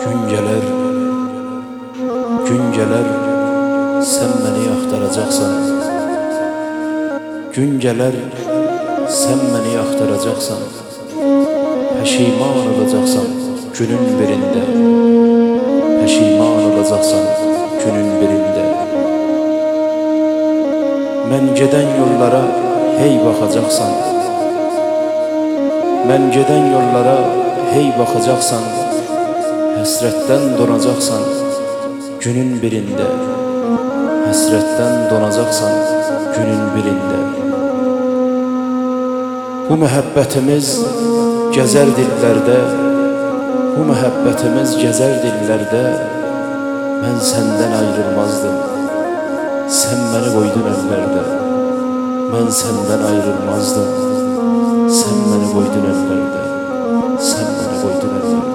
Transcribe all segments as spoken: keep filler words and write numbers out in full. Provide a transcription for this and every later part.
Gün gelir, gün gelir, sen beni axtaracaqsan. Gün gelir, sen beni axtaracaqsan. Peşiman olacaqsan günün birində. Peşiman olacaqsan günün birində. Mən gedən yollara hey baxacaqsan. Mən gedən yollara hey baxacaqsan. Həsrətdən donacaqsan günün birində. Həsrətdən donacaqsan günün birində. Bu məhəbbətimiz gəzər dillərdə. Bu məhəbbətimiz gəzər dillərdə. Mən səndən ayrılmazdım, sən məni qoydun əllərdə. Mən səndən ayrılmazdım, sən məni qoydun əllərdə. Sən məni qoydun əllərdə.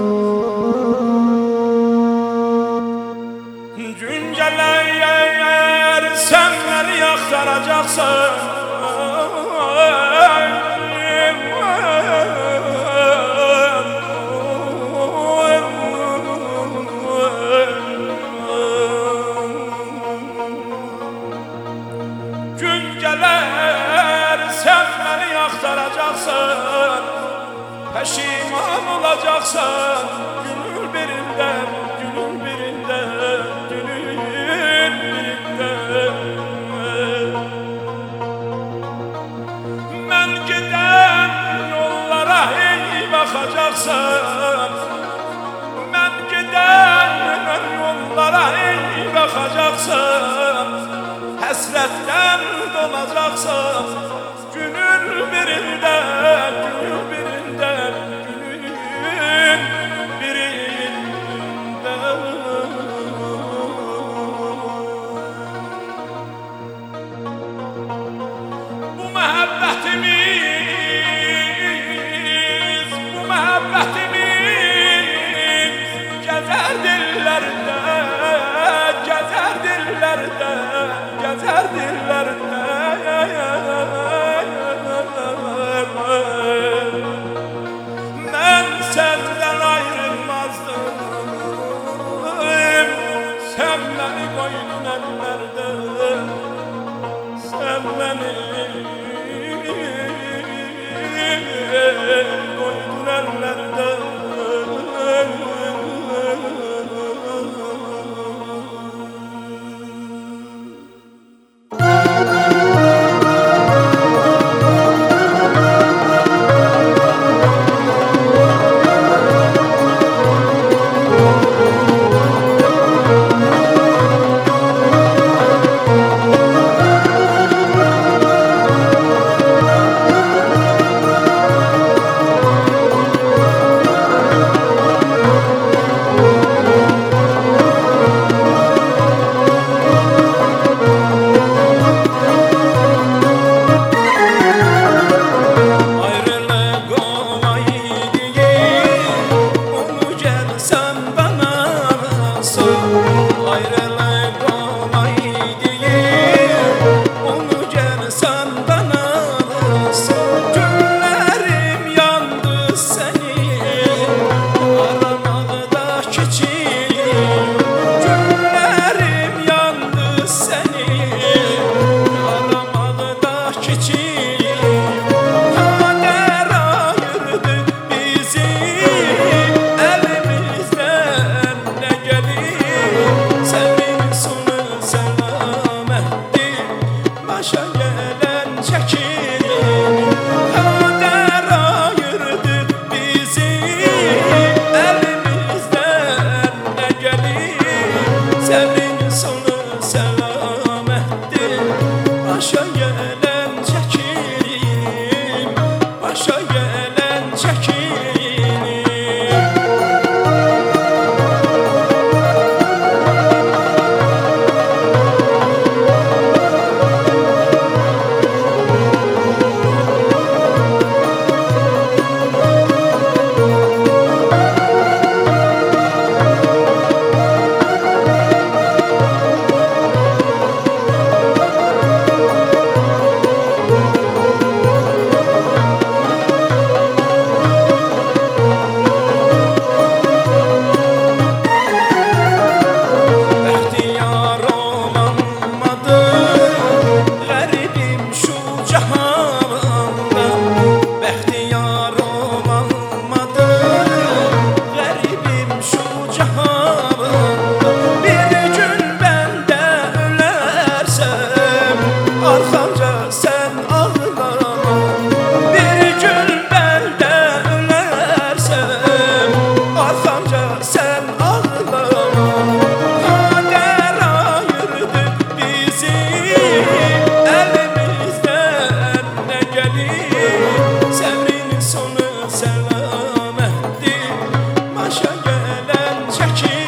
Gün gələr, sən məni axtaracaqsan. Gün gələr, sən məni axtaracaqsan. Peşiman olacaqsan günün birində, günün birində, günün birində. Mən gedən yollara hey baxacaqsan. Mən gedən yollara hey baxacaqsan. Həsrətdən donacaqsan günün birində, günün birində, günün birində. Bu məhəbbətimiz, bu məhəbbətimiz gəzər dillərdə, gəzər dillərdə, gəzər dillərdə. çekip